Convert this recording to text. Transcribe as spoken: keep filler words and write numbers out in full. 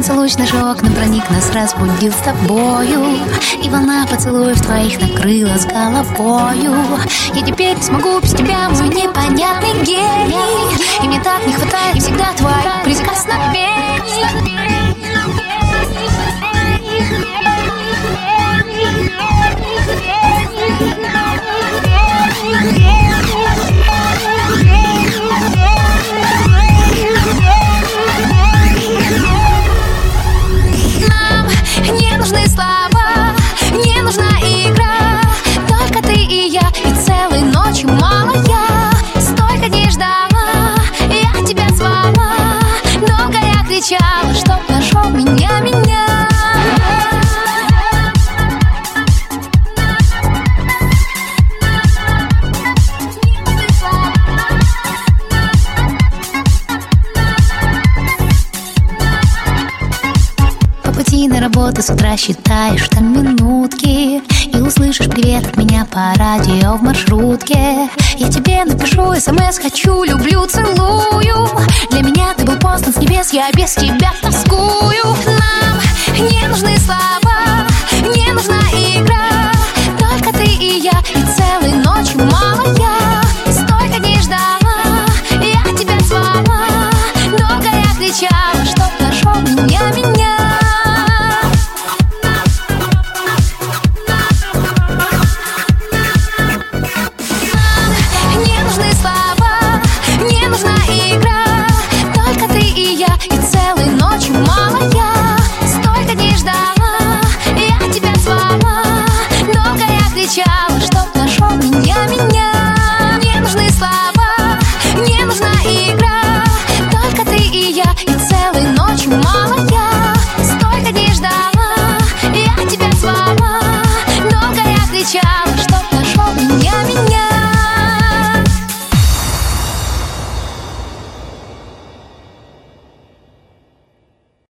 Солнце луч наши окна проник, нас разбудил с тобою, и волна поцелуев твоих накрыла с головою. Я теперь смогу без тебя, мой непонятный гений, и мне так не хватает всегда твоих прикосновений. Нам не нужны слова, не нужна игра, только ты и я, и целой ночью мало я. Столько дней ждала, я тебя звала, долго я кричала, чтоб нашел меня, меня. На работу с утра считаешь там минутки, и услышишь привет от меня по радио в маршрутке. Я тебе напишу смс, хочу, люблю, целую. Для меня ты был послан с небес, я без тебя тоскую. Нам не нужны слова, не нужна игра, только ты и я, и целой ночью мало я. Столько дней ждала, я тебя звала, долго я кричала, чтоб нашел меня, меня. Чтоб нашел меня, меня. Не нужны слова, не нужна игра, только ты и я, и целой ночью мало я.